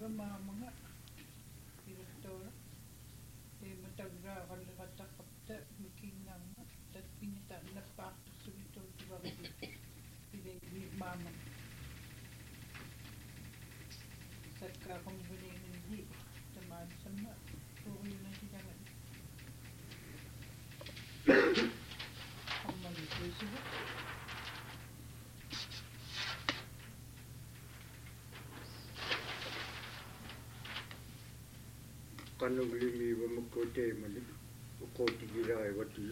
mga direktora matagra kalakata mikingang tat pinita napak subito tibagi pinagi mama sakka kumbuni hindi teman sama puri na sidangan amma itu kanugli wa makote mali ukoti girai wati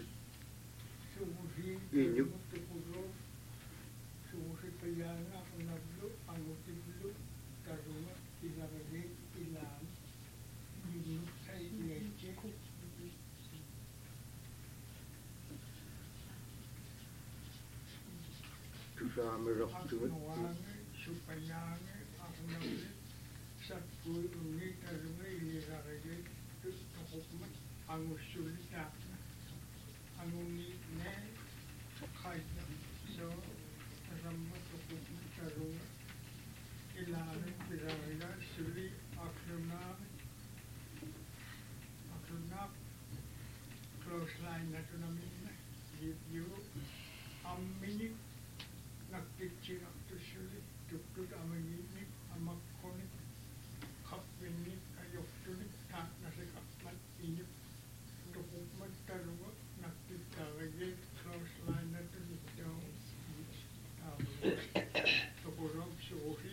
Subuhi tukuro subuhi payana unablu angutiblu karuma ilagagi ilan yunu sai leche tusame raktu aknuange supayange aknablu sakui uni karuma ilagagi tukukmat angusulita anguni ne khaita so ramma tukukmat karuma ilan ilagagi suli aknuna close line na to namin you amini naktichi to suli tukut amini amakoni kapini ayofuni ta nasikapmat ini tukukmat karuma naktitawagi close line na to nito tukurog suhi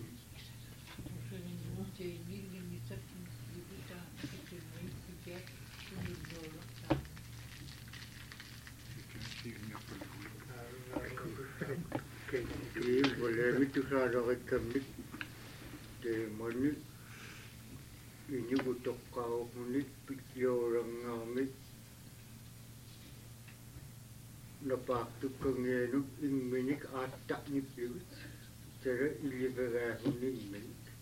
boleh itu sahaja kami demoni ini butuh kau menit pikir orang kami lepas tu kengenu ingin atak ni pilih cara ini berah ini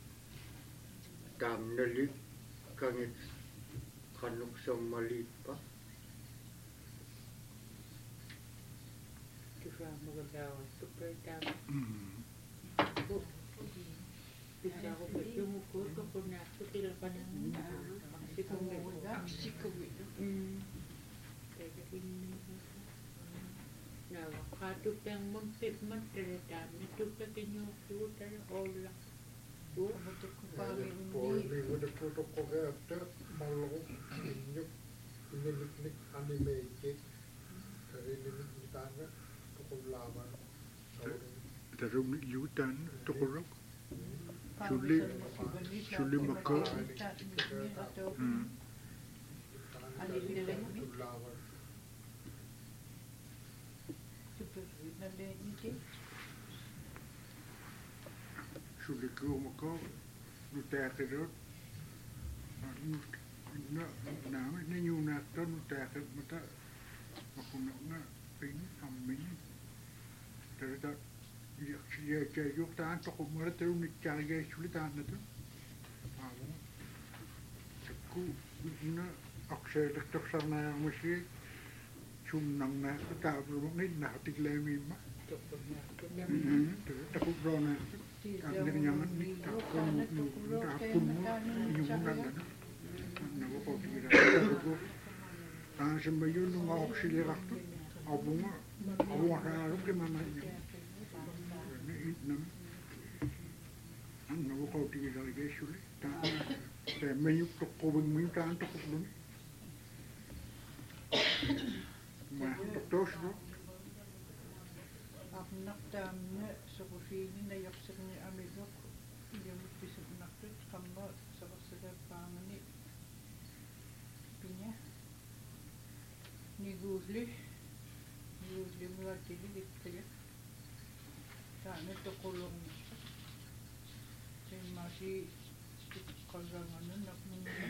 tam nali kangit kanuk somalipa Kira magagawa super tam. Bisa ako pagdumuko ko kung nato tila pa ng aksikowi. Kaya ini na wakatu yang mampit matreta itu pekinyo kita olah. Polni udah protokol ada malu ini anime dari ini tangga toko lama Darum yutan tukurok Suli maka Suli ko maka nutakirot na nyunatan nutakir mata makuna na ini amin terus ya yuk tahan toko mara terus nikah ya sulit tahan itu aku aku ina aksai lektor sana yang masih cumnang na kita belum ni nak tiklemi mah takut rona ambil nyaman ni takut pun nyumbang dan nak kau kira aku kan sembayun nunggu aksai lektor abunga awak harus ke mana ni Ang kau tinggal lagi sulit, tapi menyuk toko minta toko belum, mah terus no. Aku nak tamnya seperti ini dah yang sering ambil dia bisa nak tu kamu seperti pangan ni punya ni gusli mula jadi dia tak ni toko long masih kalangan nak mungkin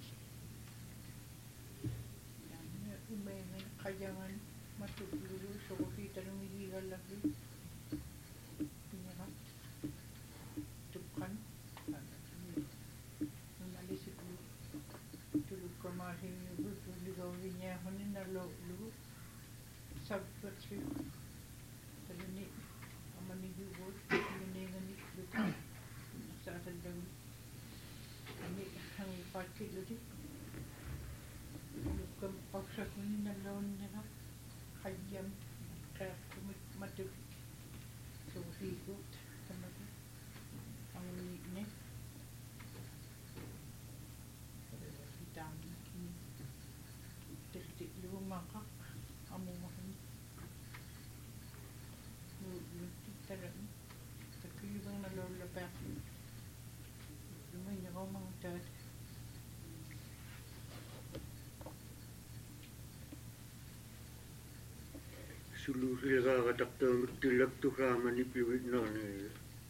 yang umumnya kajangan masuk dulu seperti tanam hijau lagi punya tukan analis dulu kemarin dulu gawinya honin lalu dulu sahabat sih tadi ni aman ni juga ini ngani tukan saat sedang qaatilluli lukkam qaussakunnalluunniqa qayyam qaaqkumit matuk suusiikut tamaki amuniikne taamnakin tirtiluumaqaq amumahan nuuttarami takkiivernalluullapaaqi lumañaqaumangutaat suluusilaqaqataqtaamuttilaktukaamani piuitnaarniga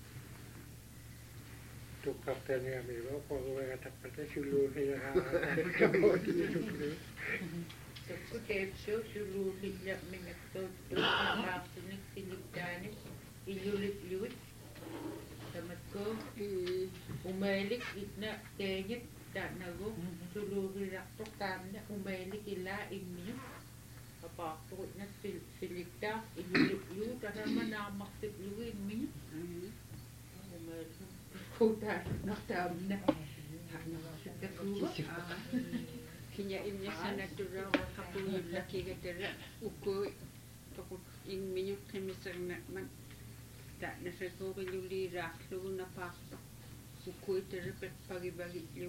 tuqqartaniamiva qoruveqataqpata suluusilaqaqataqtaamuttilaktukaamani Takku teepsuu suluulilla minaktuuttuuqaaqtunik silittaani illulikluit tamakko umailik itna teejit taanagu suluulilaqtuq taamna umailik illaa immiu apaaqtuqutna siliktaa illuliklu tarama naamaqtiklugu immiu umailik kuutaarnaqtaamna takuuga Kinya imnya sana tura kapunya laki katera uko takut ing minyak kemisar man tak naseso kayuli raklu na pakto uko terpet pagi liu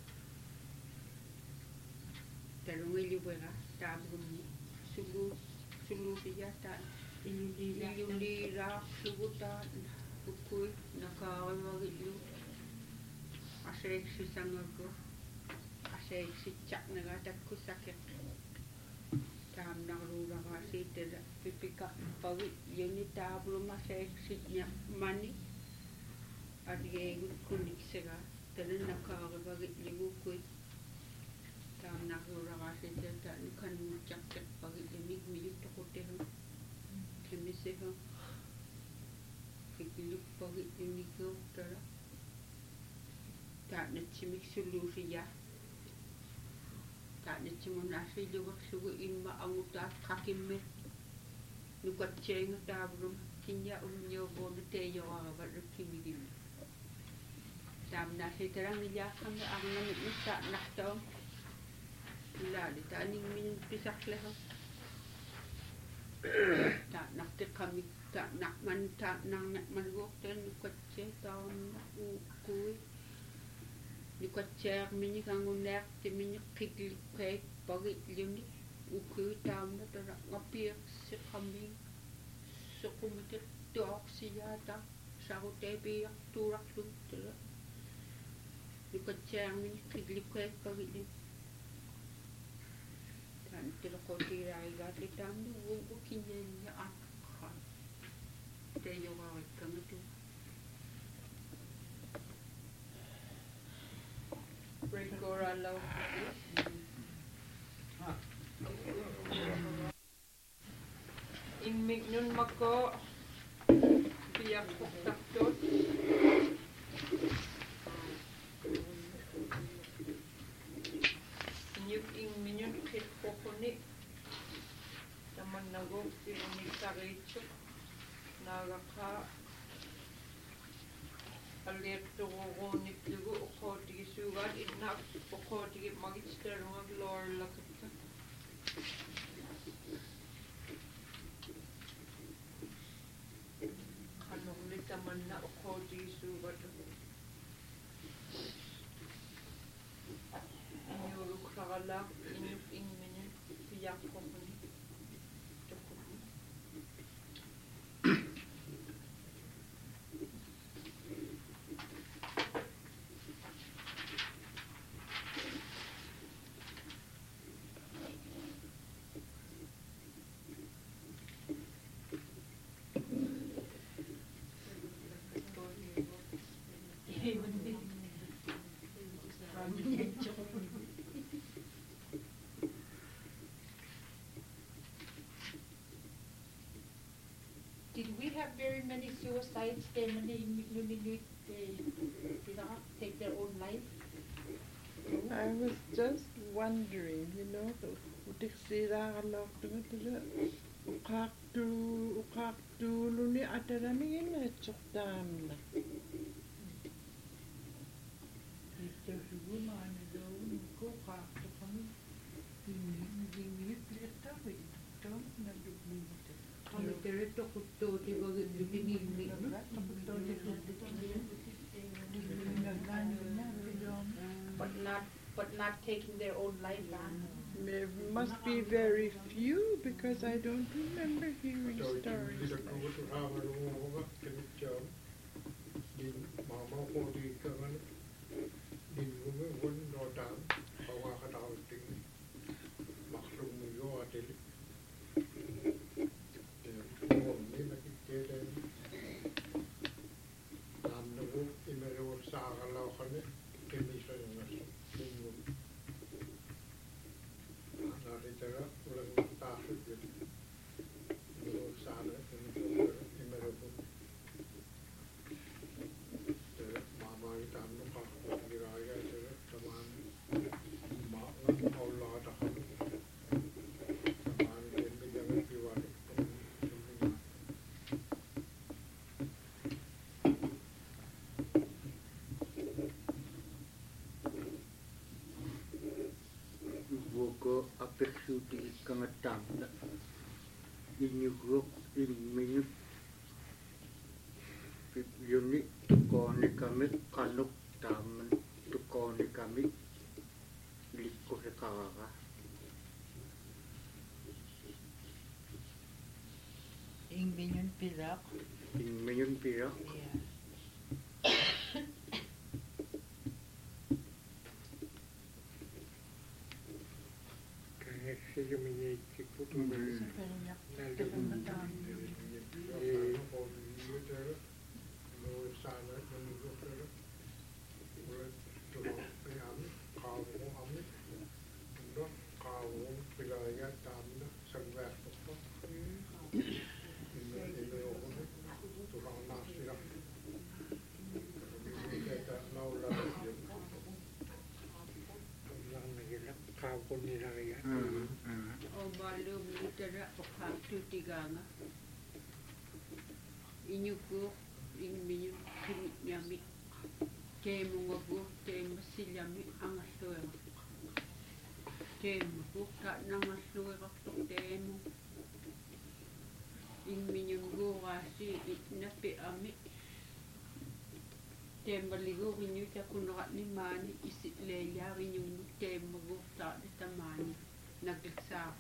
talungi liu bera tabum sulu siya ta iluli raklu ta uko nakawagi liu asek sisangago Saya sejak negara kusakit tam narulah masih tidak pipika pagi unit tablo masih sejak mani ada yang kulit sega terus nak kau bagi ibu kuit tam narulah masih tidak kan cakap pagi ini milik tokote kami seha ibu pagi ini kau terus tak nak cimik solusi ya Taanitsimun asiluwak sugu imma angutat kakimme nukatsenga tabrum kinya umnyobono teyoaga rukimigim tamna siterang niyakam na angna nisa naktaw lali taning min pisakleho ta nakte kami ta nakman ta nang nakmanwok ten nukatse taon ukui Nikatser minyak angunak ti minyak kikil kek pagi liuni uku tam na tara ngapir si kambing so kumitir tuak siyata sa tepi yak turak lu tara nikatser minyak kikil kek pagi liuni tan tira ko tirai gati tam nu ugu kinyanya akha te yoga kamatu Breakora law in mignun mako biyak taktot inyuk ing mignun kit kokoni taman nago piramid saritsuk nagaka Alirtuqoqonik lugu uqootigi suugaat idna uqootigi magisterungak loorlakutta qanuqli tamanna uqootigi suugat inyurukraqalaaq inyuk ingminun piyaqqoquni tuqutni Did we have very many suicides? They take their own life. I was just wondering, you know, uqaaqtuuluni ataramiginaatsortaamna If there's a woman Tokuttoon nallumiimut. Amitere tokuttooti wagillutingiimmi. Tokuttoon nallumiimut. But not taking their own life. There must be very few because I don't remember hearing stories like that. Vuoko apeksuti kangatamna inyugok minut yuni tukone kami kanuk taman tukone kami likko sekara Ingminun pilak. minun pira Obalum itara okaktutiganga. Inyugo ingmiyu kinyami. Temungago temasilyami angasluera. Temugo ta nangasluera temu. Ingmiyungo rasi napi ami. Tembaligo inyu takunrat ni mani isit leya inyu temago ta tamani nagsa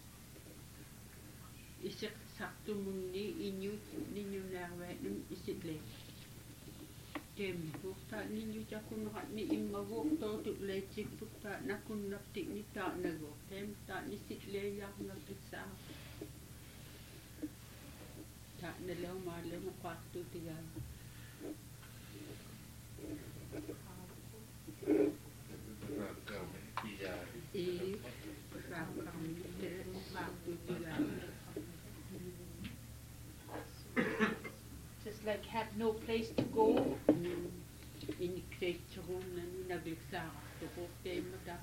isik saktu munni inyu ninyu narwe nim isit le temago ta ninyu takunrat ni imago to tu le chik ta nakun naptik ni ta nago tem ta ni sit leya nagsa ta nalaw malo na kwatu tiga Just like had no place to go. in kreitron na nagliksa to ko tema ta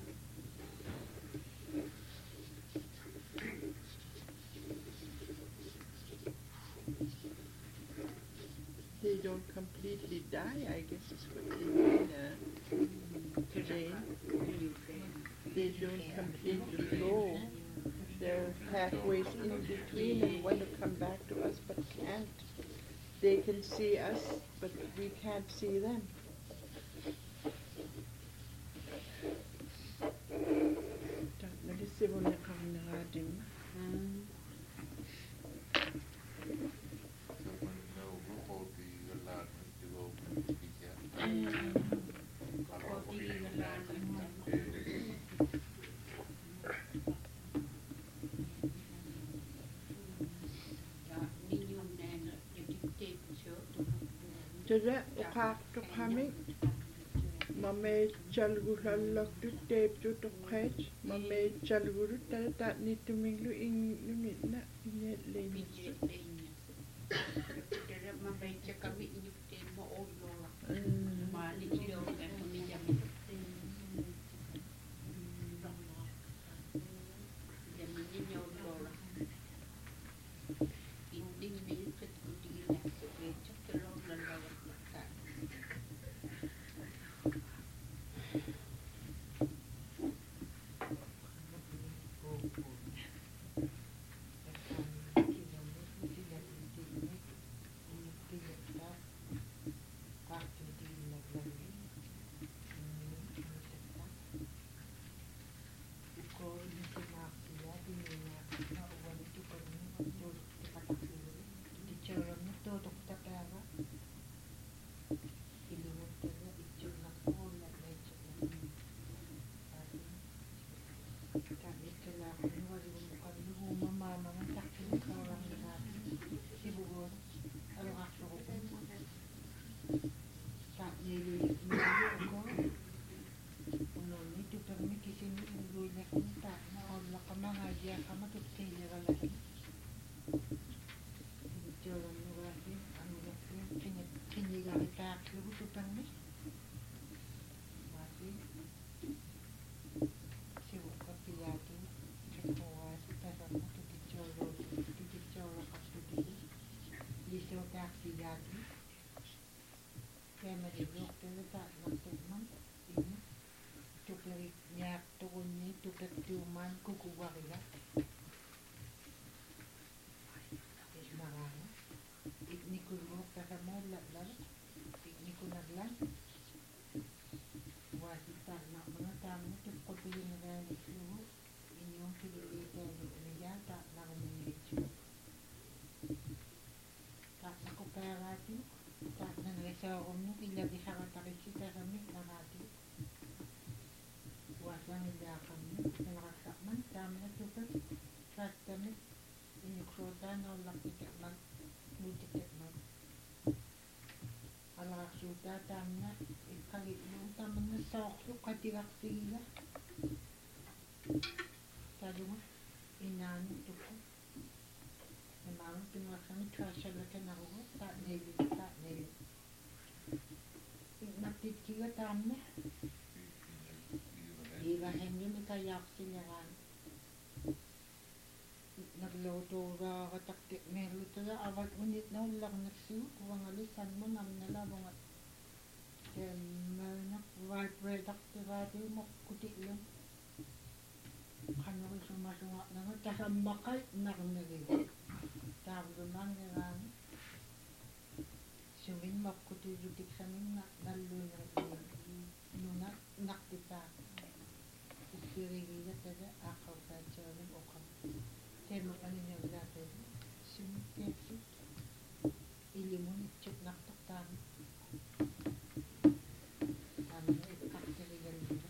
They don't completely die, I guess is what they mean. Jane. They don't completely go. They're halfway in between and want to come back to us but can't. They can see us, but we can't see them. Tada ukak to kami. Mame chalgulallak to tape to khet. Mame chalguru tada tak ni tuminglu ing numit na inyet lenis. Tere mabaca kami inyuk tema olola. Mali ilo kan kami jam. Jam ini olola. Inding minit ketudi lah. Becak terlalu lalawan makan. Uta tamna ikkalit mo tamang na sokso katigaksiga. Talunga inaan tuko. Naman pinakasami trashala ka na ko ta neli. Naktikiga tamna. Iba henyo mi kayaksi niyan. Nagluto ra katakti meluto ra awat unit na ulang nagsu wangalisan mo namnala bangat ken na white bread aktivate mo kuti lang kano ko sumasunga na nga tasamakay naknagig tablo man nga sumin makuti jutik samin na nalunya nuna naktita ukirigi na tada akaw ka jalan okam Temo ano niya dati, sumikip ilimon itchuk naktaktan. Ano na ikakterigan dito.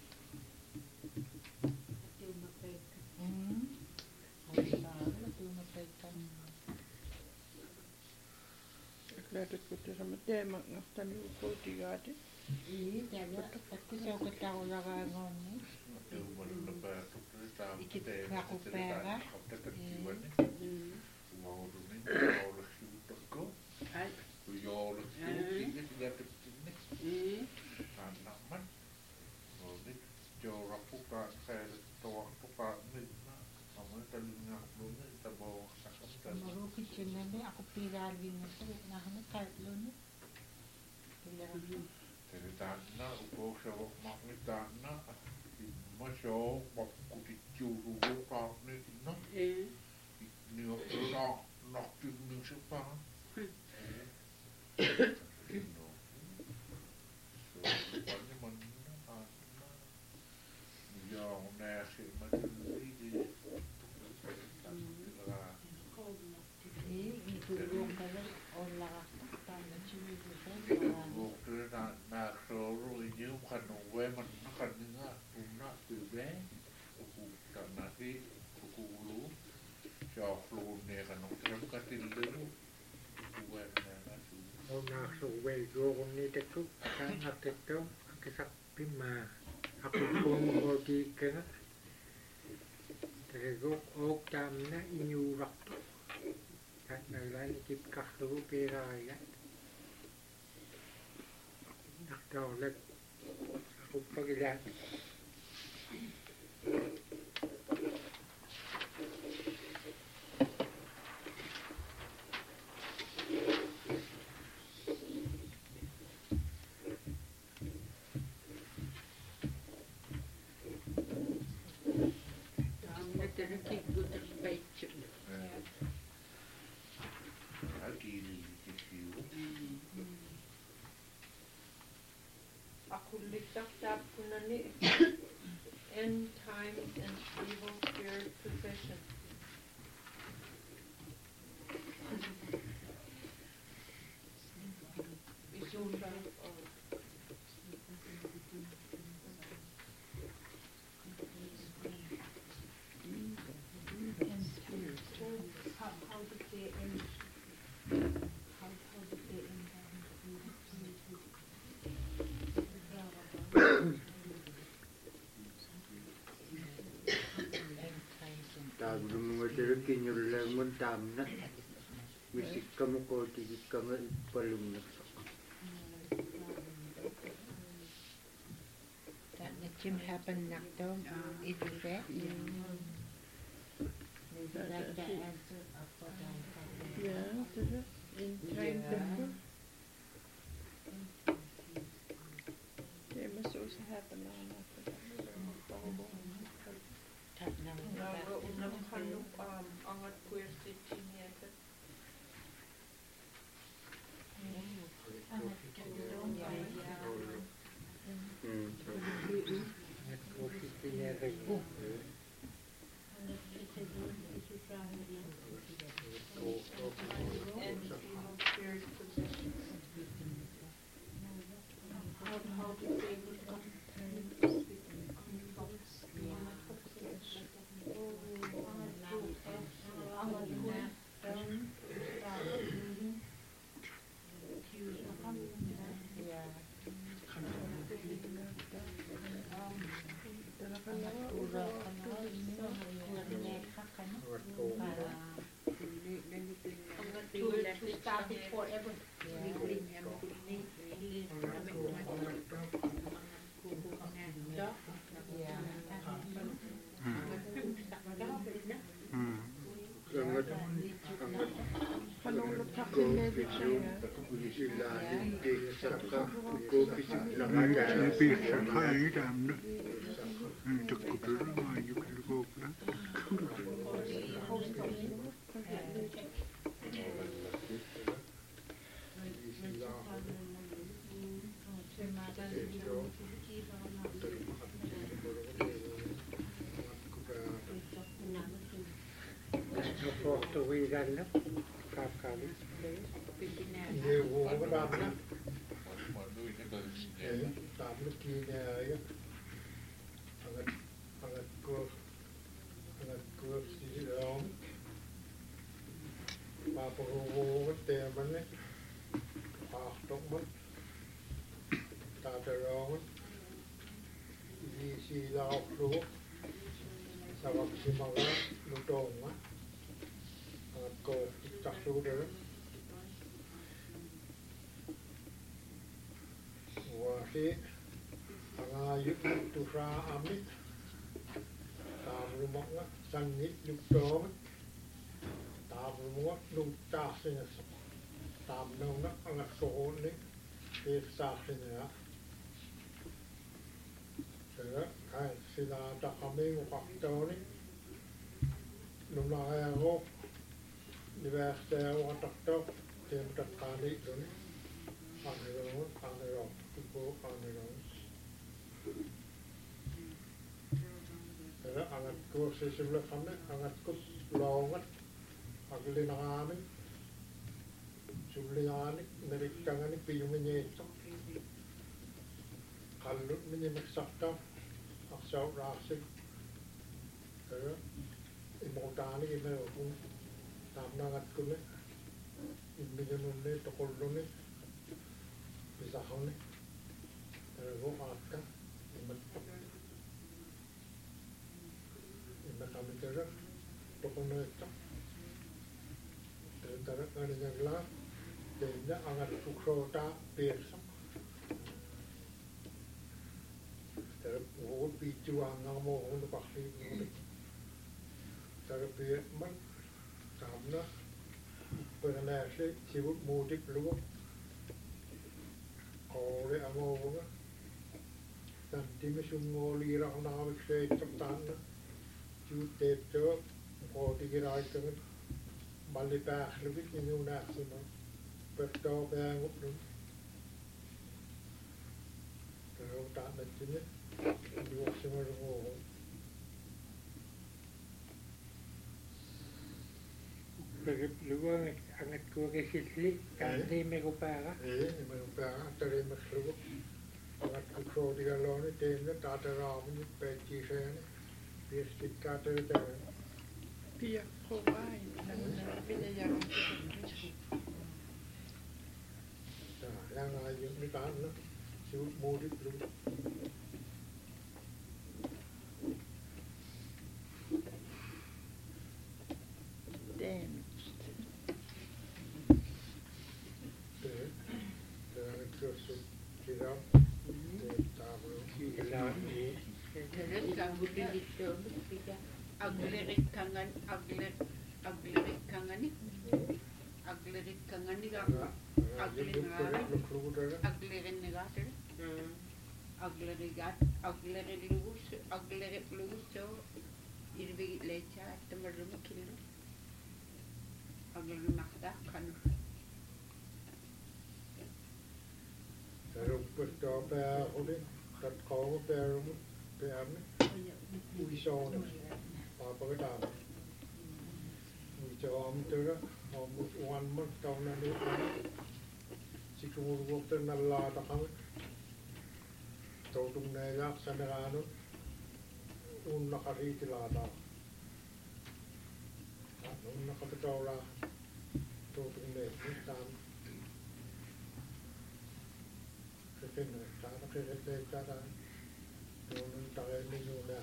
At yung mapeka. Ay sabi, at yung mapaitan. Lähdetkö sama teeman nähtäni ukotigaati? Täällä, että se on kaulakaan niin. Ikit rakupäävä. Ai. Marukit yun na rin, ako piralin na ito. Nahanap kahit luni. Teritana ukoksavo magnitana masho makutitjuru kaarnitna niopra nakkynnyspa kinno so pani manna anna ja onneksi matulidi Itulong ka rin, o lakakta na Bukan nak soro ini bukan nunggu makan dengar punak bebe bukan nasi buku ulu jauh ni kan nongkrong katil dulu bukan nasi. Nak suwe yo ni teku kan nak teku kisak pima aku pun hoki kena terego ok tamna inyurak tak lain kip kahlu peraya nak tahu lek aku pergi lihat Aku litak kunani end times and evil spirit possession. Isura How did they end? How did they end? Tablo mga tirakin yung lemon tamna. Misik kamu ko tigit kamu palumnak. That the gym happened knocked down. Is it that? Like the answer of what I thought. yeah, in time temple. Det måste också happen angat kuirtitiniätä. And evil spirit possession. How did they become started forever. Sangat Panulot sa ko kinedit video siya. ilalim di saka ko pisik Ini nakada bisa kaya damna. Ini takut dulu maju ke kopla. Porto Rican Kapkali. Nhiều vùng có đam đó. Tạm lúc kia nhà ấy. Anh cua xí đó. Bà bố vô cái tiền mình ấy. Trong mất. Ta trở đó. Vì xí lao lúc. Sao bác xí mà đó. Lúc trồn á. Cô chắc số đó và khi anh giúp tôi ra amit tạm lúc mong á sang nhít lúc đó tạm lúc mong lúc ta sinh tạm nông đó anh số này việc sa sinh nữa rồi đó cái sự là đặt kami một phát cho này lúc nào ai ngốc Diverse watertok tem terkali dun paneron tubuh paneron ada angat ko sebelah kami angat ko longat aglinangani sublingani nerikangani piyungnya itu kalut menyemaksa aksau rasik ada imotani ini Tam nangat ko ne, ibigyan ne, tokolo ne, bisahon ne, pero atka, imat kami tera, tokolo ito, tera kani nagla, kaya angat sukrota persa, tera buo pichu ang mo kung pakli mo, tera man. Samna pengenasi sibuk mudik lu oleh among nanti mesungol irang nawik saya cepetan jute cok kau dikirai dengan balik dah lebih ini udah semua berdoa yang updum kalau tak nantinya dua semua rumah Luego angat ko ke sitli kanti me ko para. Me ko para tare me lugo. Angat ko ko diga lone tenne tata ramen pe chi sene. Pies kit kata tare. Pia provai nang pinayang yang ayun ni kan na. Su mudi lugo. damaged. Aglerik kangan ni aglerik kangan ni aglerin ni gater aglerik lugus so irbi lecha tamarum kilo aglerin makda kan Terus berdoa oleh kat kau berum berum uison apa kita uison tu lah Almost 1 month down and si kumur waktu nalla takam tautung naya sanarano nakari tilada nakapitaw la tautung naya tam kekin sana kekin cara nung tagay ninyo na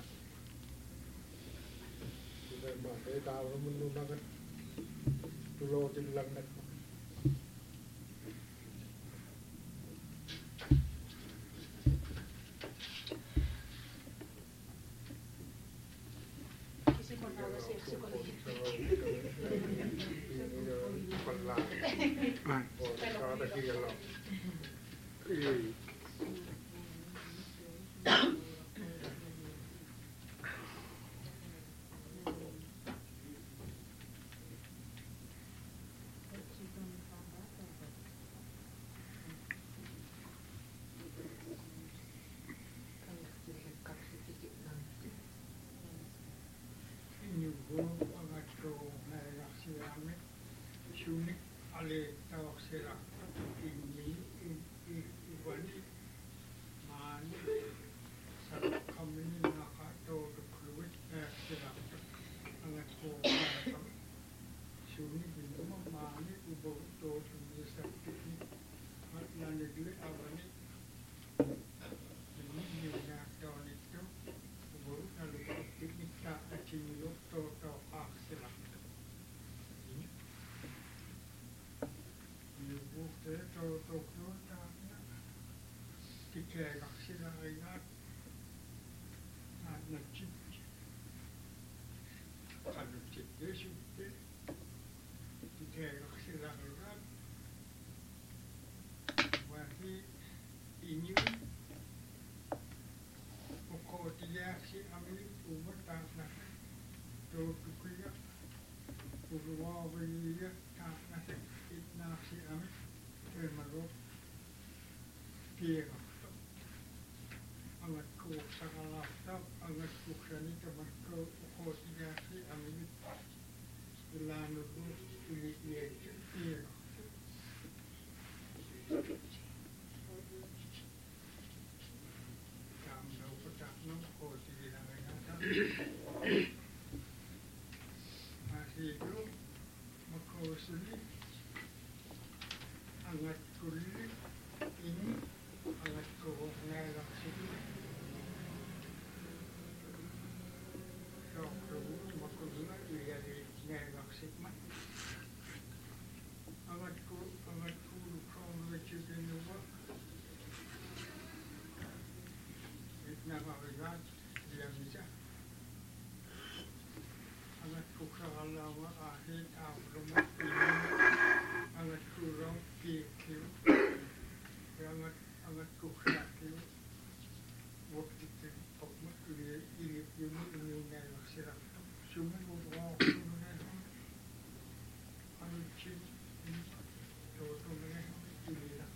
sila ma tayo menunang tulo din lang na ale tawak sila ini iwani mani sa kami nakato dukluit sila angat ko suni bino mani ubo to suni sa tikni at nanigli awani ini na to nito ubo nalu tikni ta achinyo to sila to ta tikaya sila ayat na chip kalau chip desu tikaya sila ayat wali ini pokok dia si ambil umat tanah to kuya urwa wiya tanah itna si ambil termasuk dia angat ku sangat angat ku sani teman ku dia si ambil ilanu ini dia kamu petak nom dia masih itu mau sini angat kulit ini angat ngelak sini sok dulu makulah dia di ngelak sini angat kalau lucu di luar nama berat dia bisa angat kalau akhir tahun ini angat kurang kecil angat kecil waktu itu pokok ini ngelak sini cuma orang angat cip toto ini lah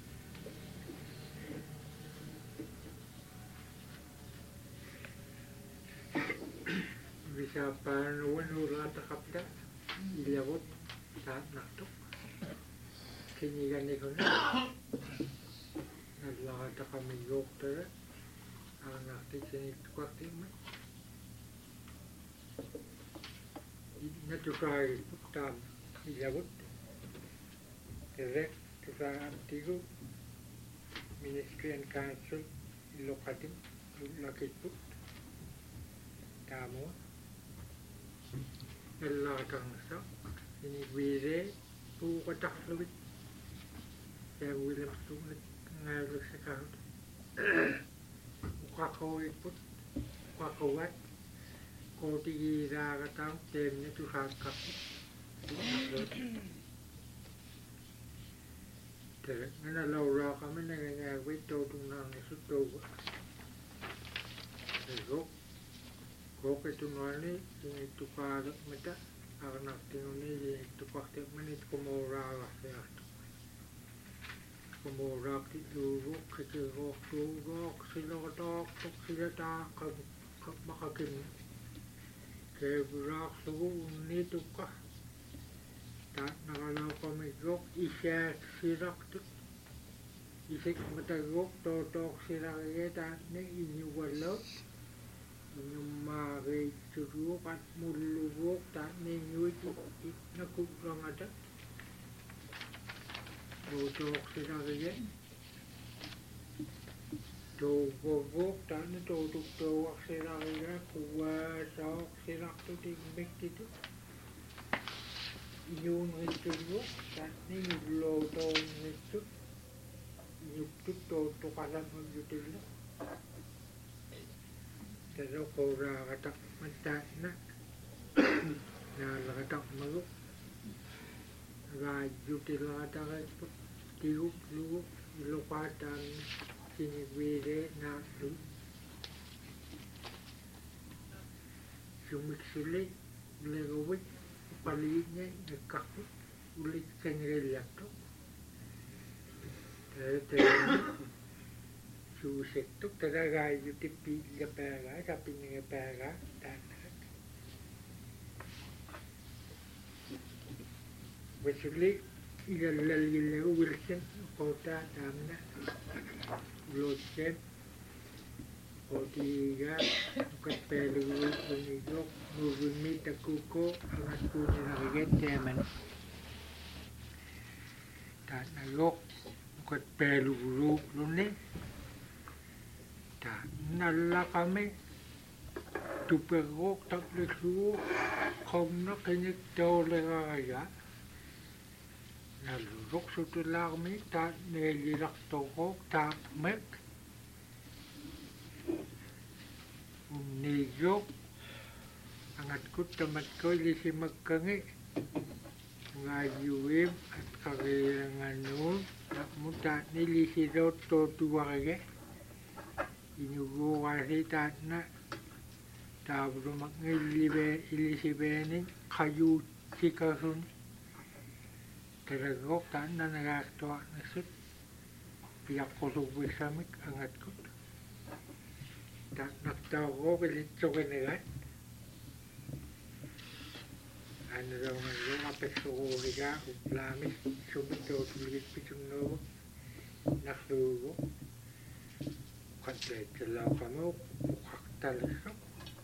bisa panuan ulah takapda ilawot saat naktok kinigan ni kono naglaga ta kami dokter ang naktik sini kwakti man natukai putam ilawot direct sa antigo Ministry and Council Ilocatim Lakitput Tamo Nalakang sa inigwire po katakluwit kaya William Stuart ngayon sa kahit ukakawit po ukakawat ko tigira katang tem na tuhat kapit terus nalawra kami nangangawit totong nang isutowa terus kok itu nani ini tukar mata anak tinggal ini tukar tiap menit komora lah ya komora itu kecil rok silotok silata kap makakin keberak suhu ini tukar tak nakalaw kami rok isya sirak tu isik mata rok totok sirak ya tak ni ini walau mari curug at mulubok tak ninyo nakukrang ada tutok sila kaya tugogok tak tutok tuwak sila kaya kuwasok sila tutingbik dito yun ito tak ninyo lotong ito yung tutok alam mag-utila terus kora katak mata na lakatak maluk raju tilata kayak tiup lu lupatan sini bere na lu sumik sulit legawit palignya nekakut ulit sengreliak tu terus susik tu teragay yung tipi ka pera, sabi nga pera, tanak. Basuli, ilallallille uvilsen qota taamna ulootsen qotiga ukatpeelugu unigo nuvimmi takuko angatkuunilarigetteaman taanagok ukatpeelugu lunne ta nallaqami tuperok takleklugu qomna qinik tooleraraga nallurok sutulaarmi ta neelilartorok taaqmek unnigok angatkut tamatkoi lisimakkangi ngayuim at karilanganuun nakmuta nilisirot totuarige inuguasi taatna taavurumak ilisibenin qayuutikasun teragok taatna nagaartuarnasut piaqqusuvvissamik angatkut taatnaqtaarok ilitsoqinagat anuraungalluq apessuruuriga uplaamis sumitootulgitpisunnuugu narluugu qatleetsalaaqqamuuq uqartalissuq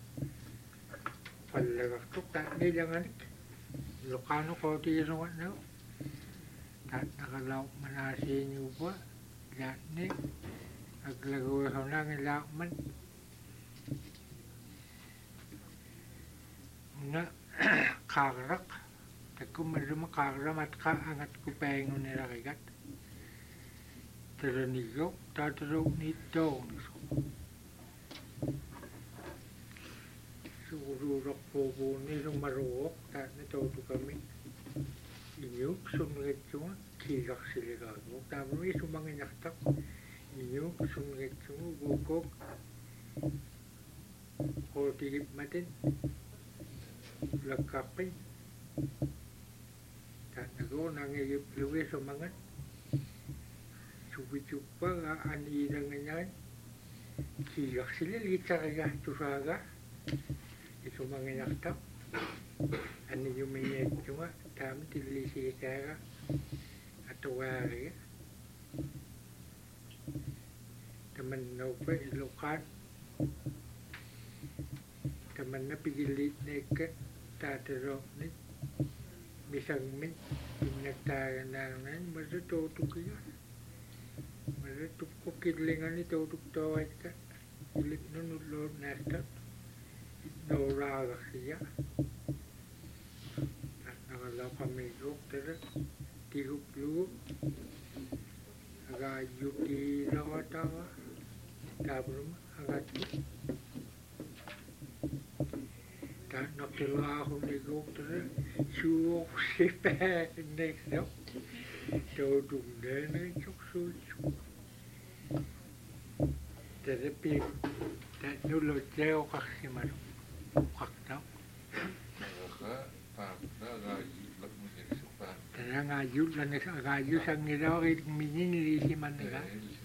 qallagartuq taatnilanganik luqaanuqootiginuqannagu taatnaqalauq manaasiiñuupua laatni aglaguihunaangilaaqman una qaarraq takkummarruma qaarramatqa angatkupaingunilarigat taranigok taataruuniittoornisu suuruurorpuuguuni summaruuq taatna tootukami iñuuk sunngitsunga kiigarsiligaaguk taamumi sumanginartaq iñuuk sunngitsungu guukok qootigipmatin lakkaqqin taatnagoo nangigiplugi sumangat subitsuppaga aniilanganyan kiigarsilil gitsarigaartusaaga isumanginartaq aniyumiñaatsunga taami tillisiitaaga atugaariga tamannaupa iluqaat tamanna pigilliitneekka taataroqnit misangmin innattaaganaarnan masatootukiga masatuqqukillingani tootuktoaikka ilitnunulloornaastat nooraagarsiya naqalaqamigoqtara tiguplugu agaayutiilaqataga taapuruma agattu taatnaqilaaxunigoqtara suuqsipaaneqsoq tootumneenaitsoqsuutsu tarapi taatnulotseoqarsimalu uqaqtaq tanangayullanis agaayusangilaorit mininilisimanniga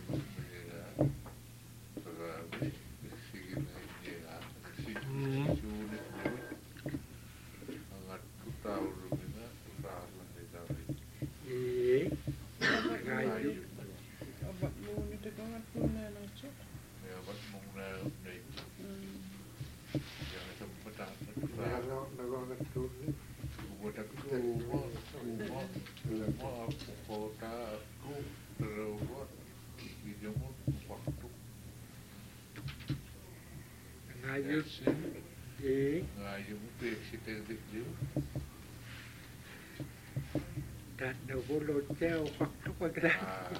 Abat muuni takangat punnaanarsu. dat navolotseo qaqtuqakla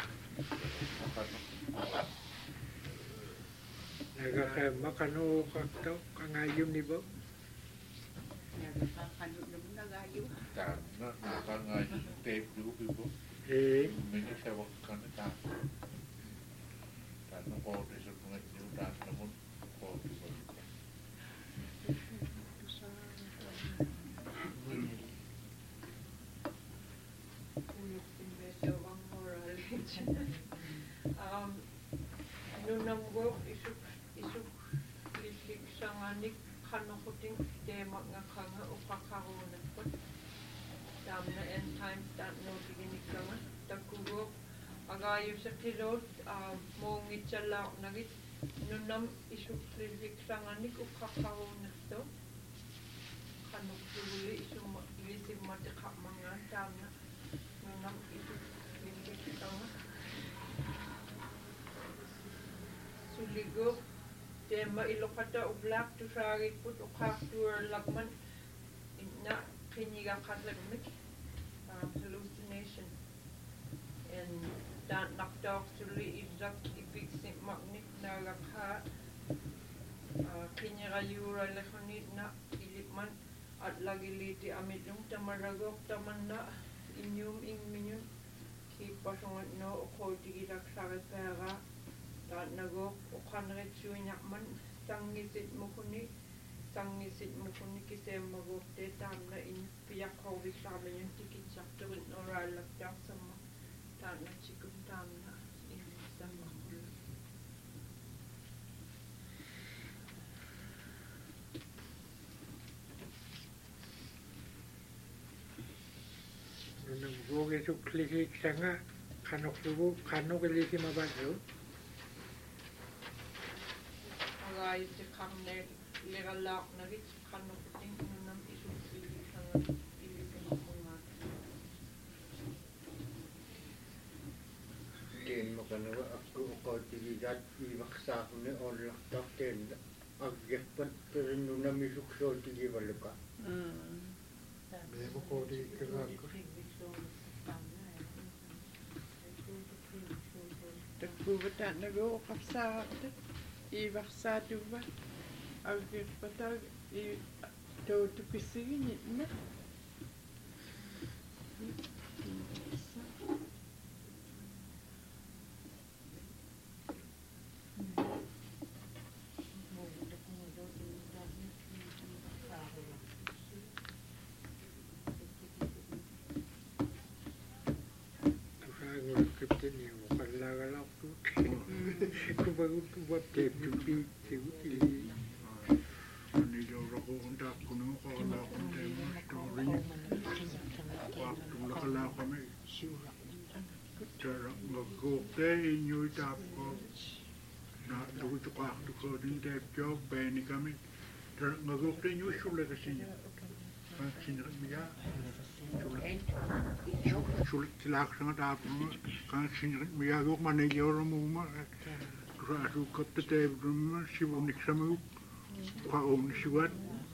nagaqammaqanuuqaqtaq qangayumnivo nagayu Karena nakangayun tape dulu ibu, ini saya waktu kan karena kalau disuruh ngajin dan namun kalau disuruh nunamgo isuk lisik sanganik kanokuting temak ngakanga upakarunat Tamna end times that no tiginikanga takugo agayu sa kilot mongit sa laak nagit nunam isuklilik sanganik ukakaw nasto kanok suli isum ilisig matikak mangan tamna nunam isuklilik sanga suligo tema ilokata ublak tu sarit put ukaktur lakman na kiniga katlamik hallucination and that knocked off to the exact fixing magnet na lakha kiniga yura lekhonit na ilipman at lagiliti amit yung tamaragok tamanna inyum ingminyun kipasongat no ukotigirak sakasara that nagok ukanret suinyakman sangisit mukuni kisem magokte tamna in piyakovic samen yung tikit sakturin oral lakdak sama tamna chikum tamna in sama nung goge su klikik sanga kanok subu kanok elisi mabado agay si kamne legalak na rin kanok ting nunam isukili sanga ilipin mga Ken mo ka na ba ako tigigat ibaksa ko ni onlak tak ken agyapan pero nung namisukso tigibaluka. Memo ko di kagako. Takuba nago kapsa ibaksa tuba agir patag I to pisigin na sulit tilaksangat apa kan sinrit miyagok manager mo rasu kapte brum sibunik samu ka om siwat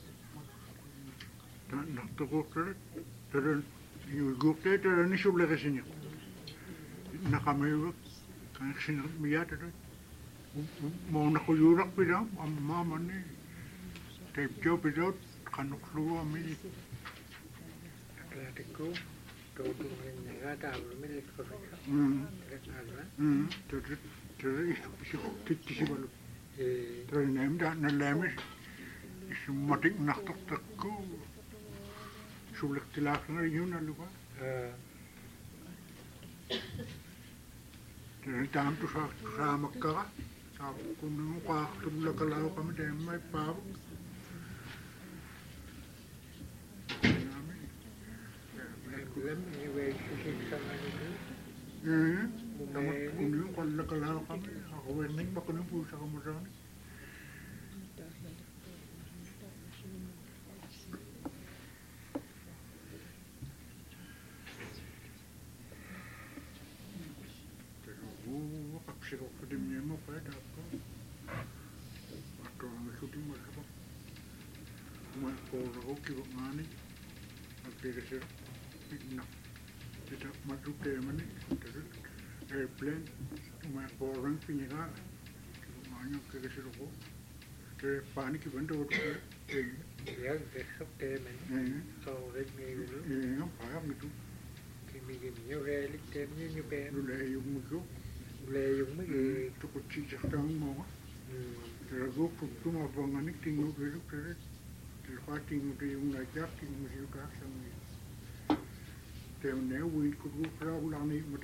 na tokokter terus yugokte terus ni sulit kesini nakamayo kan sinrit miyat terus mau nakuyurak pidam amma mani tape job pidam kanok luwa mi Atletico todo en gata me correcto terus itu balu terus nem dan nelamis isu matik nak takku sulit tilak ngar yun alupa terus tam tu sa makka sa kunung kwa tumla kalau kami dem mai pau lem ni we sik sama ni nama kunung kalau kami aku wening bakun pusa kamu sana terus kapsir aku di mana pada aku atau shooting macam apa kalau aku kira mana akhirnya sih na tidak masuk ke mana terus airplane cuma orang pinjang mana ke situ terus panik ibu tu ya besok te men kalau rek ni dulu ini apa itu kimi kimi relik te ni ni pe dulu yang muncul le yung me tu kunci cakap mau terus aku tu mau bangun ni tinggal dulu terus tinggal di yang ngajak tinggal di kat sana Temne win kudu prawlani mata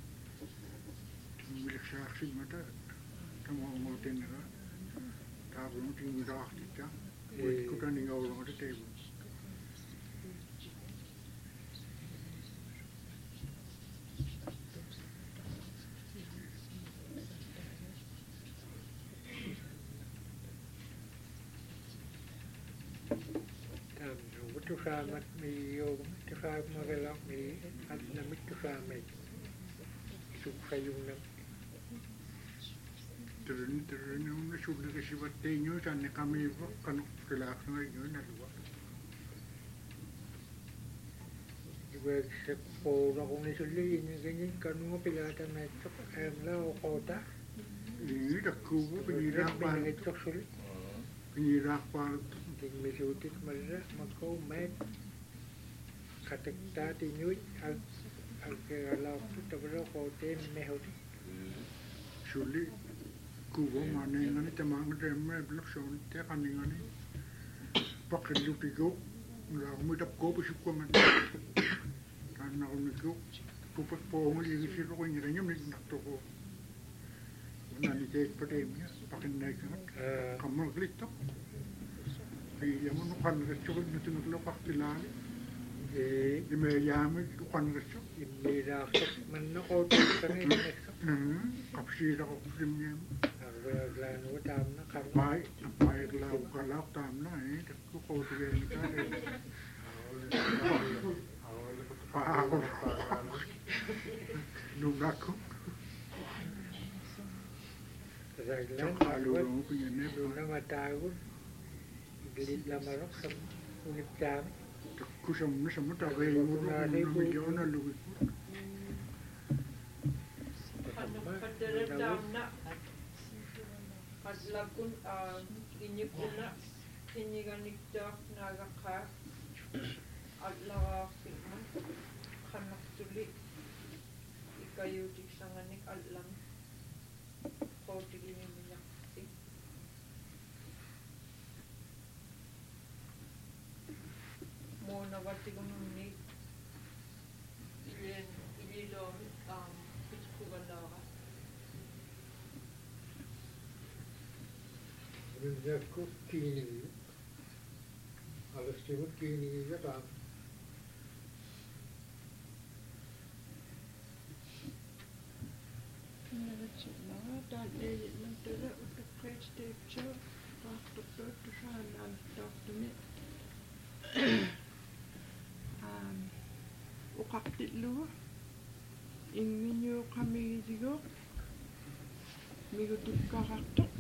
milik saksi mata tamo ngoten nga tabun ting dah kita kudu ni ngawlo mata tebu tusaamat miijuum tusaamarelaq mii atnamit tusaamait suksajunam Terus una sudah kesibat tenyo sana kami kan kelaksan ngayon naluwa. Iwag po na kung isuli ini ganyan kanunga pilata na ito la o kota Ini dah kubu penyirak pan, ito suli penyirak pan. ting misutit malra makaw met katakta tinyuy ag agalaw tu tabro kote mehot Suli kubu mana yang ni temang demme blok son te kan yang ni. Pakai lupi go, lah muda go bersukua man. Karena orang go, kupat pohon yang isi lo yang ni nyam ni nak toko. Nanti cek pada ni, pakai naik kan, kamu klik tu. Yang mana kan rescok nanti nak lepas tilan. Ime yame kan rescok. imira manno kote kami nekso Kapsi dah kapsi ni. aglan utam na kam Baik lah, kalau tam na aku kau tu yang kita ni. Faham. Nungaku. raglan Kalau orang punya ni, na matagun gilid lamarok sa unit jam kusam ni semua tak boleh urut, macam mana lu? Padaramna adlakun inyukuna inyiganikdak nagaka adlakakman kanaktuli ikayutik sanganik adlang kautigin minyak mona vatigununni ililom pitkugalaka Rinjakku kini, alas cibut kini ya tak. Uqaqtillugu inginyu qamigidigu migutukkarartoq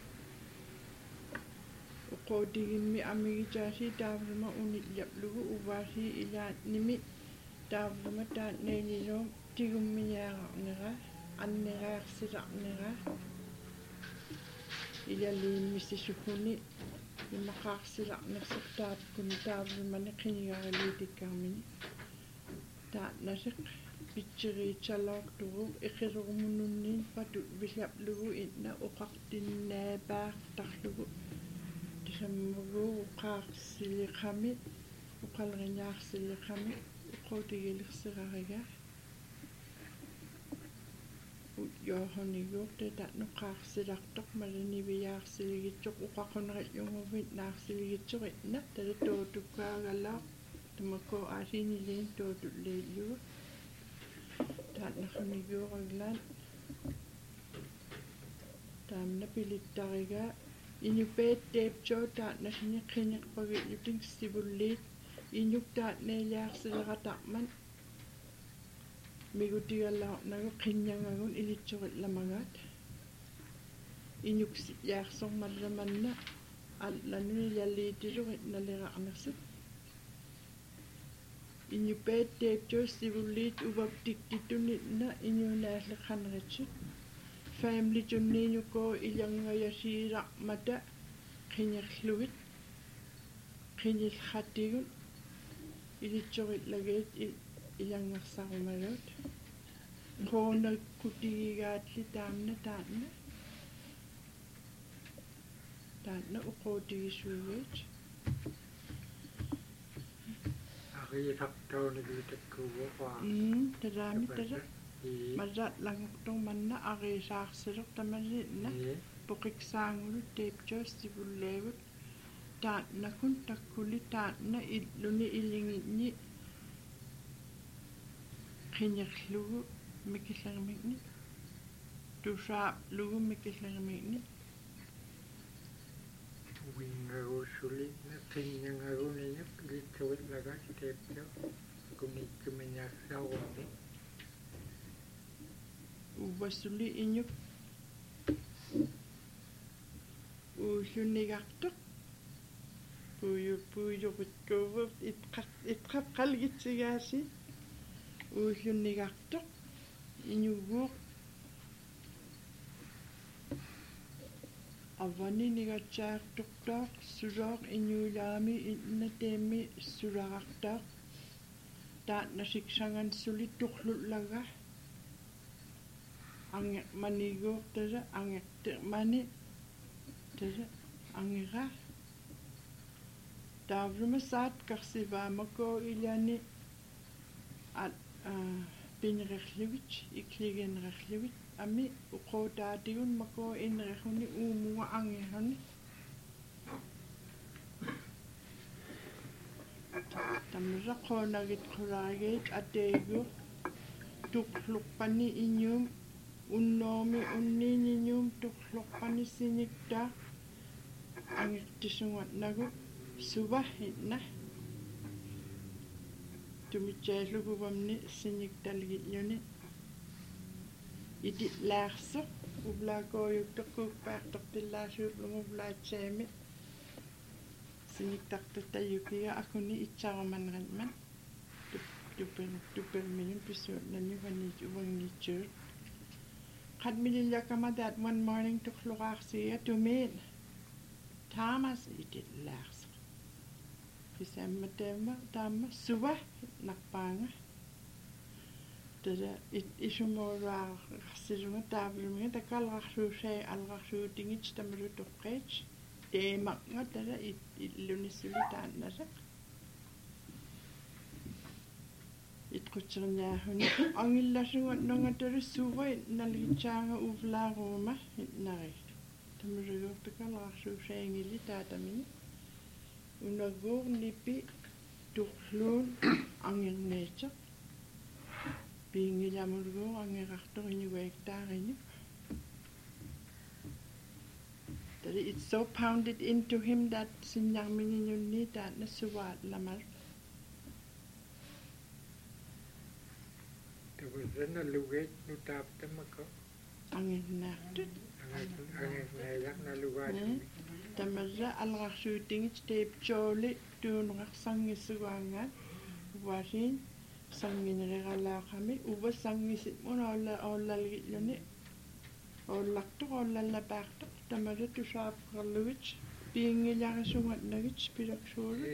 uqodigimmi amigijaasi taavluma unillaplugu uvaasi ilaatnimi taavluma taatneililuum tigummiñaaqarnera anneraarsиларнера илалииммиссисукуни имақарсиларнерсертаапкуни таавлумани қинигарилиитиккармини таатнасеқ питсериитсалоортугу иқилерумунунниин патут вилаплугу инна оқартиннаапаартарлугу тисаммугу уқаарсилиқами уқалериниаарсилиқами уқутигилерсерарига Johoniguurte tatnuqaarsilartoq malaniviaarsiligitsoq uqaquneriuнгувит naarsiligitsiqitna talatuutukkaagalaaq tumakko aasiiniliin tuutulliillugu taatnaquniguureglaan taamna pilittariga inupeet teepsoo taatnasini qiniqpagilluting sivulliit inuk taatneiliaarsilerataqman migutigallaornagu qinñangagun ilitsuqillamagaat iñuksi yaarsormallamanna allanuni yalliitiluqit naliraqnersut iñupeet teeptoo sivulliit uvaptiktittunitna iñuunaalleqaneritsut family tunniiñukoo ilangayasiilaqmata qingerlugit qinillqatigun ilitsuqillagiit ilangarsarumagaut ngoona kutigigaatli taanna uqootigisuugaat ariisartaunigiitakkuuqaa talaami tala marat langortung manna ariisaarsileq tamaliinna poqiqsaangulut teeptoo sivulleegut taannakun takkuli taanna illuni ilingitni qingerlugu mikillermigni tusaaplugu mikillermigni wingagussuli qinñangaguniyaq sulit laga step yo kuni kemenya sawoni Uvasuli inyuk ullunigartoq puuyuqutkuuvut itqaqqalgitsigaasi ullunigartoq iñuguuq avani nigatsaartuqtaaq sulooq iñuulaami innateemmi sulaqartaaq taatnasiksangan suli tuqlullaga ange maniguuq tasa angerte'mani tasa angera taavluma saatkarsivaamako ilani at pinnererlivit ikligenererlivit ami uqotaatigun mako innereruni uumuga angerani tamra qoonagit qulaagit ateeguuq tuqluqqani iñuum unnoomi unniiniñuum tuqluqqani siñiktaa angertisungatnagu suvahitna tumitsaalluguvamni siñiktalgi'lluni ititlaarsoq uvlaakooyuktoqquuppaartortillaasuuplungu uvlaatsaami siñiktartatayukiga akuni itsarumanratman tupermigun pisuutnani vaniit uvangiitsuut qatmilillakamatat one morning tuqluqaarsiga tumiin taamas ititlaarsoq pisammateemma taamma suva narpaanga tasa isumuuluarsilunga taavlumiga takalrarsuusai alrarsuutingit tamalutoqqeet teemaqnga tasa illunissuli taannasaq itqutserniaahuni angillasugut nongatulu suva nalgitsaanga uvlaaruuma itnari tamaluguurtakalrarsuusaingili taatamini unaguur nipi tuqluun angernneeteq piingillamulguur angerartoriñuguaiktaariñu that it's so pounded into him that sinñarminiñunni taatna suvaat lamal tawazana luget nutaaptamako angernaartut angernaayaqna lugaat tamarra alqarsuutingit teipchooli tuuneqarsangissugaangaat uvaasiin sanginereralaaqami uva sangisitmun oollalgi'luni oollartuq oollallapaartuq tamarra tusaapqerlugit piingillarisugatnagit pilaksuulut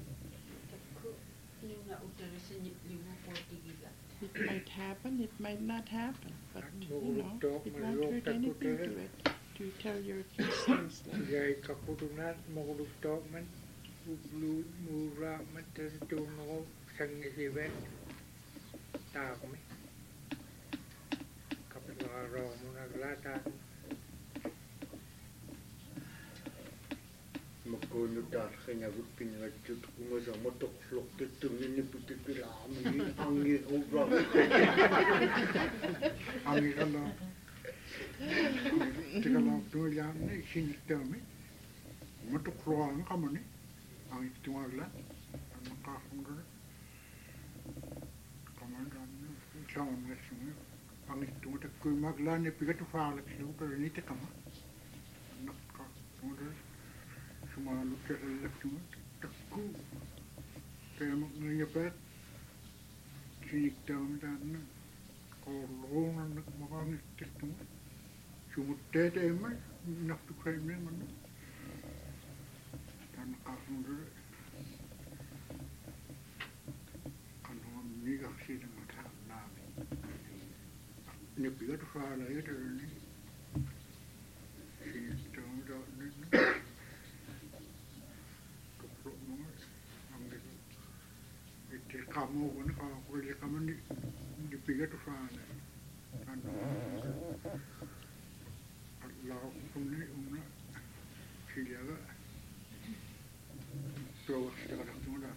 it might happen, it might not happen, but you know, it won't hurt anything to it to tell your kids things like yai kaputunat moguluktoqman ubluut muuraamat tasituunneru sangisivet taaqmi kapilaqaroomunaglaataat makuunutaarqinagut pingatsut ungasamotoqluqtittumninniputipilaamini angiruura angikala tikalaaptuilaamni siñiktaami matuqluaanga qamani angittuagla annaqaarrundara qamanraamni saunnersunga angittunga takkuimaaglaani pigatufaalaksiutaranitikama annaqaarrundara sumalukkerallaktunga takku teemakngiyapaat siñiktaami taanna qoorluunannak maqaangittirtunga sumutteeteemma naqtuqaimneemanna taannaqaarrundara qanuamnigarsiilangathaarnaami nipigatufaalayatarani siñiktaami taannanna qamuugun qaaqulliqamani nipigatufaala allaaqumni una silaga tuagarsiqalaqtumala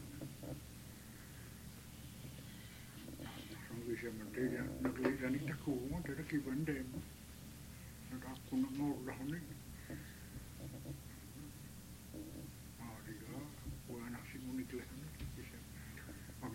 sangisamatila naqliilani takkuuma tarakibandeema nataqquna ngorlahuni aaliga uanaqsimuniklasani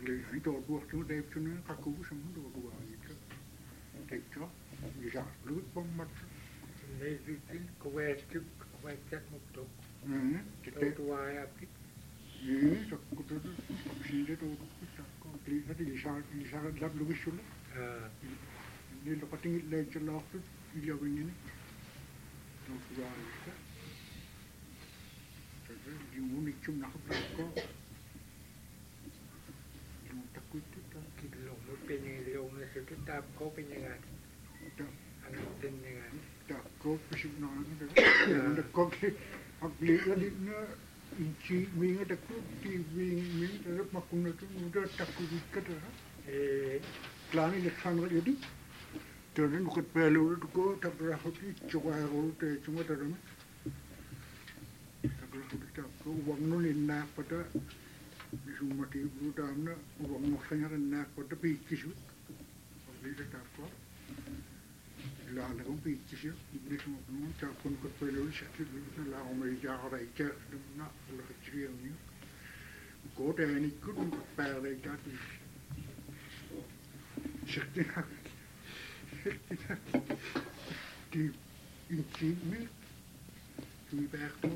Ini dua cuma Dave cuma kaku sama dua itu. Dave cuma bisa lu pemat. Này thì cái quay chắc một chút. Kita Tua ya pit. tak kudu sini tu tak lihat di sana lab lu bisul. Ni lo pating le celak tu dia begini. Tu dua itu. Jadi di unik cuma nak berapa. Cuma takut tu tak. Kita lo pengen lo ni sekitar tap kau pengen kan. Tak. Anak pengen kan. Tak kau besuk nak ni. Tak kau agli lagi ni. Inci minga takku ti minga terus makuna tu muda takku dikat lah. Klani leksan jadi. Terus nukat pelu tu ko tak berapa ti coba aku te cuma terus. Tak berapa ti takku uang nu nak pada semua ti budak na uang maksanya nak pada pikir. Agli takku. Lalu kau pikir sih, ini semua penuh cakap kot pelu sakit lu lalu mereka orang cakap nak ulah kecil ni. Kau dah ni kot pelu jadi. Sakit di inci ni, di bawah tu.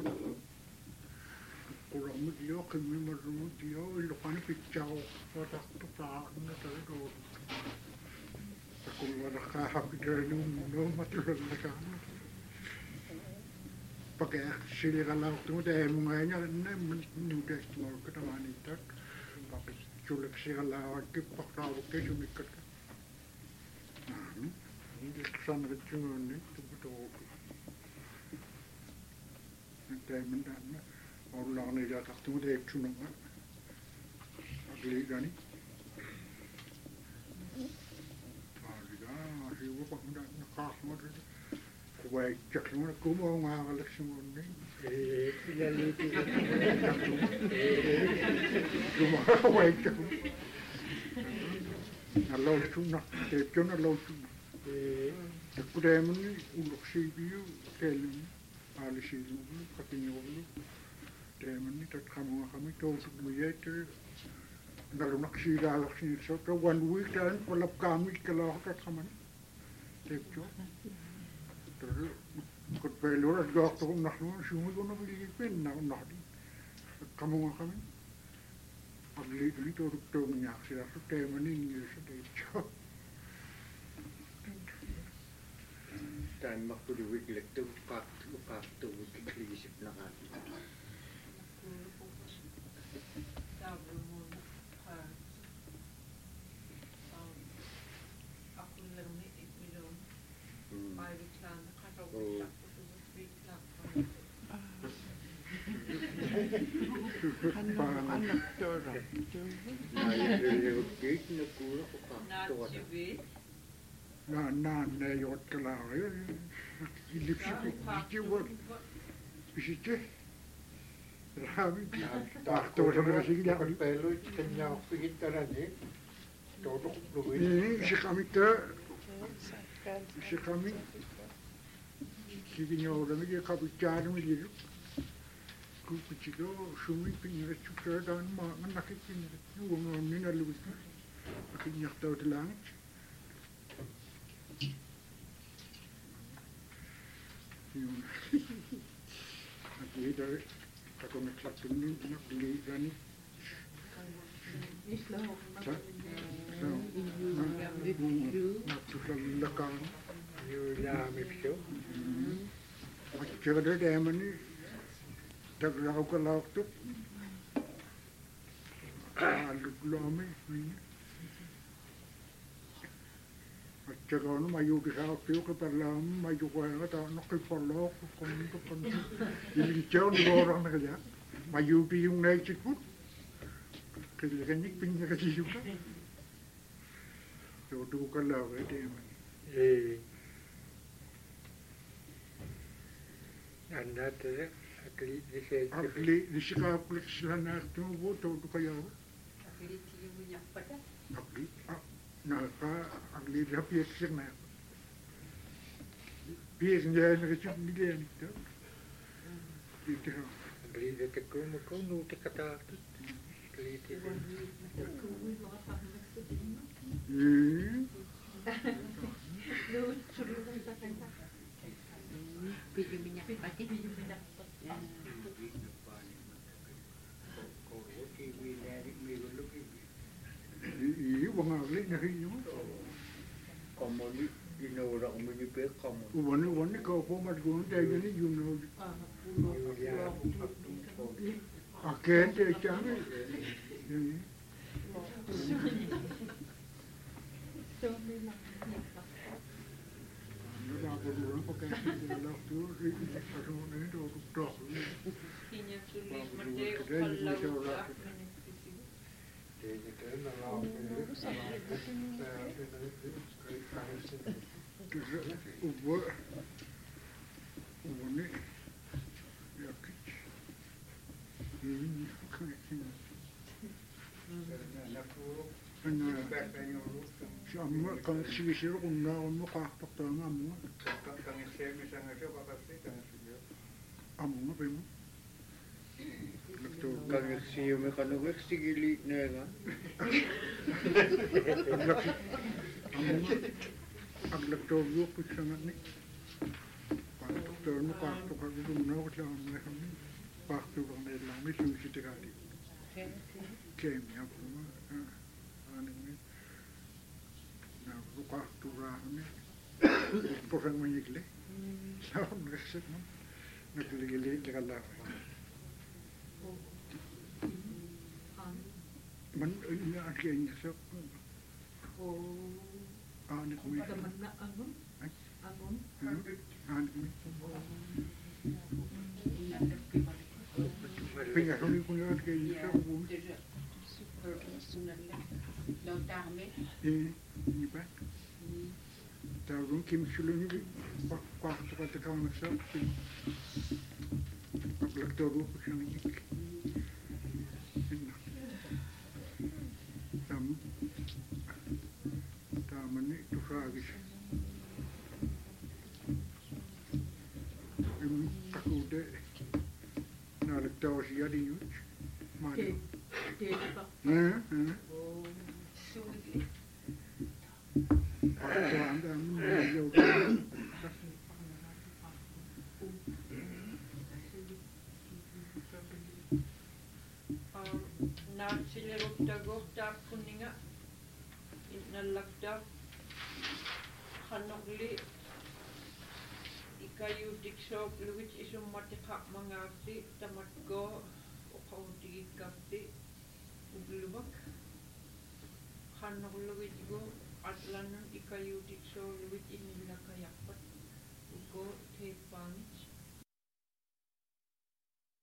Kalau dia kami mahu dia, lepas ni picau, pada tu tak nak tahu. Kalau ada kahak dari no matulog na ka. Pakai sila kalau tu dah munganya ni mudah semua kita manitak. Pakai culek sila kalau kita pakai ke cuma kat. Ini kesan kecil ni tu betul. Nanti mana orang ni dah tak tu dah cuma agli gani. Siapa pun nak nakah macam tu. Kuai cak semua, aku mau ngalah semua ni. Lalu tu. Cuma kuai cak. Kalau cuma, cuma kalau cuma. Aku dah meni uluk sibiu kelem, ahli sibiu, katanya uluk. Dah meni tak kamu tu semua tu. Kalau nak sila lah sini, so tu one week dan pelap kami kalau tak kamu. Tepco. Terus kot pelu ras gak tu nak semua tu nak beli pen nak. Kamu kami. Agli ni tu tu minyak sila tu tema ni tepco. Dan mak tu duit lek tu pak tu krisis nak. Anak tora. Na yot kalau ilip sikit buat bisik. Rabi tak tu sama sikit Kot pelu kenyang sikit cara ni. Duduk dulu. Ini si kami si orang ni dia kapitan ni dia. Kucing sumi pinggir cukai dan mak nak pinggir. Uang ni nak lupa. Akhirnya tahu telang. Akhirnya dah aku nak kelak ni nak beli ni. Nak tukar lekang. Ya, mepso. Macam ada dam ni. Tak lau kalau tu. Lami ni. Macam kalau mayu kisah tu ke dalam mayu kaya tak nak kepala kon. Ini jauh ni orang nak kerja. Mayu piung naik cikut. Kerja ni pinjam kerja juga. Tu kalau ada. Anda tu agli di sini. Agli di sekolah selana tu buat tu kaya. Agli tiada minyak pada. Agli, nak agli dah biasa nak. Biasa je nak cuci dia ni tu. Itu. Agli di tekuk muka nu tekata tu. Biju minyak pati. Wangali na rin yun. Kamali, ginawala ko manipik, kamali. Wani ka po matgunong tayo ni yun. Aken tayo kami. Nalapaduran pa kayo sa lakto. Ito na ito. Kinya sulit mati ukalau. Wani yakit. Ini Amma kan sigisiro kung na mo kakapta nga mo. Amo nga pa mo. Kang siyo may kanugak sigili na nga. Ang laktoryo po siya nga ni. Paktor mo kakapta ka gusto mo na ako siya ang meron ni. Paktor ka na lang may susi tikati. Kemya po mo. Ano mo. Kakaptura ako ni. Porang manyigli. Saan nagsit mo. Nagligili kalala. Man ina akin niya sa anak mo. Anak mo. Pingaron ko niya akin niya sa ubun. Ini ba? Tahu kim sulung ni pak tukar tekau nak sah. Aglak tahu macam ni. Taman ni tu fragis. Aku deh nak tahu siapa di ni. Mana? Aku anda jauh. Nagsilirugtagugta kuninga inalagda hanogli ikayu diksop luwit isum matikak mangasi tamatgo ukauti kapti uglubak hanogluwit go atlanan ikayu diksop luwit inilakayapat